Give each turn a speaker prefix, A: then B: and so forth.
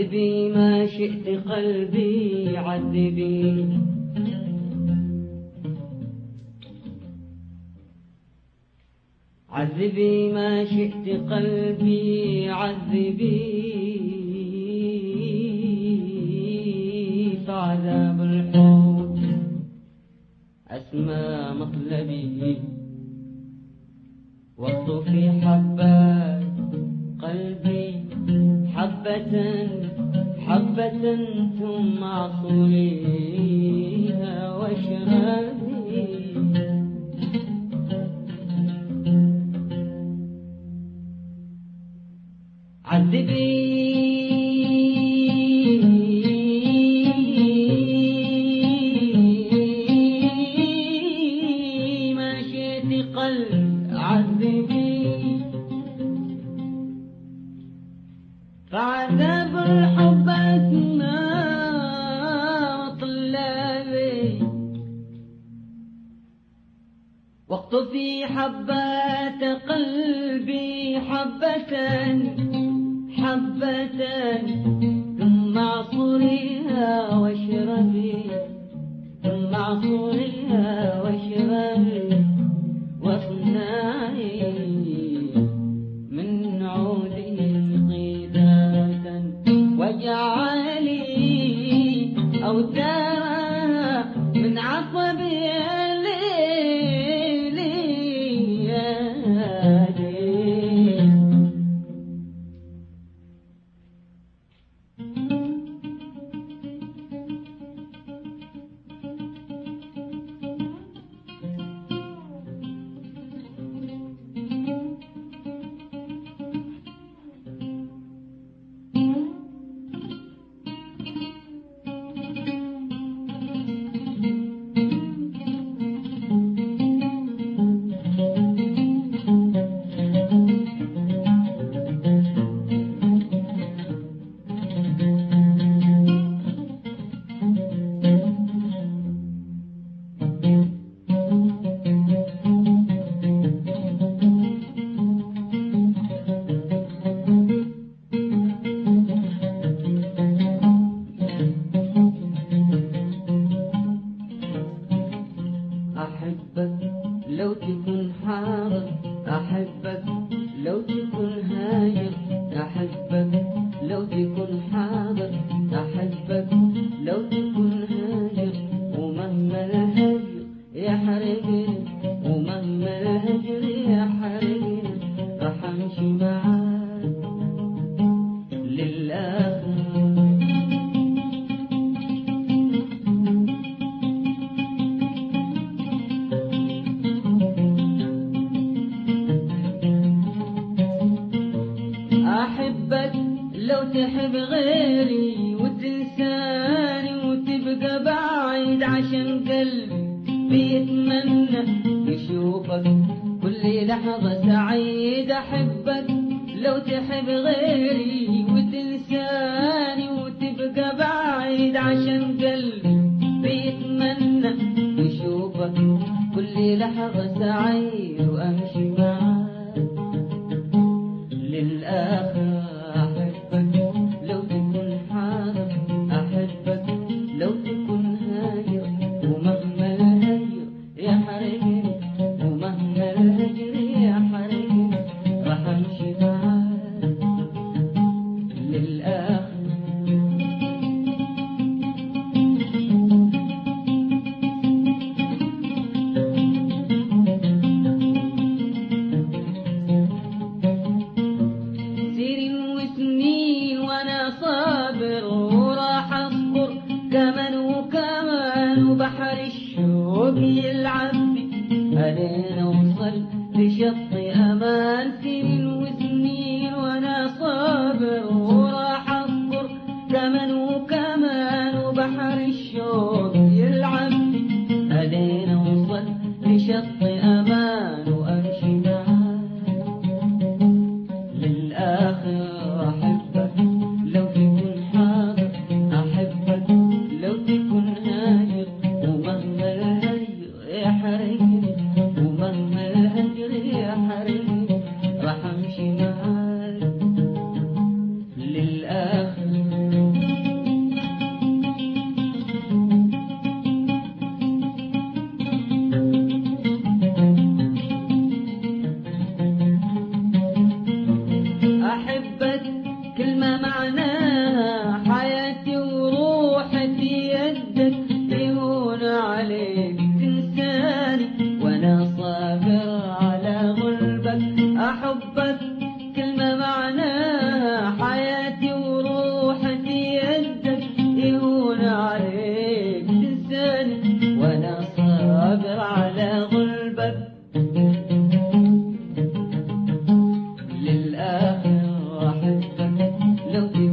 A: عذبي ما شئت قلبي عذبي، عذبي ما شئت قلبي عذبي، فعذاب الحب أسمى مطلبي، واخطفي حبات قلبي حبة حبة ثم عصريها واشربي. عذبي ما شئت قلب عذبي، فعذاب الحب أسمى مطلبي، واقطفي حبات قلبي حبة حبة ثم عصريها واشربي، ثم عصريها واشربي، واصنعي من عودي قيدة، واجعلي أوتارا من عصبي أحبك لو تكون حاضر، أحبك لو تكون هاجر، أحبك لو تكون حاضر، أحبك لو تكون هاجر، ومهما الهجر يحرقني، ومهما الهجر يحرقني، راح أمشي معاك للآخر. أحبك لو تحب غيري وتنساني وتبقى بعيد، عشان قلبي بيتمنى يشوفك كل لحظة سعيد. أحبك لو تحب غيري وتنساني وتبقى بعيد، عشان قلبي بيتمنى يشوفك كل لحظة سعيد، وأمشي معاك للآخر. أحبك لو تكون حاضر، أحبك لو تكون هاجر، ومهما الهجر يحرقني، ومهما الهجر يحرقني، راح أمشي معاك للآخر. كمان وكمان وبحر الشوق يلعب علينا، وصل لشط أمان. سنين وسنين وأنا صابر وراح أصبر، كمان وكمان وبحر الشوق يلعب علينا، وصل لشط أمان، وأمشي معاك للآخر. أحبك لو تكون حاضر، أحبك لو تكون هاجر، ومهما الهجر يحرقني، ومهما الهجر يحرقني، راح أمشي معاك للآخر. لو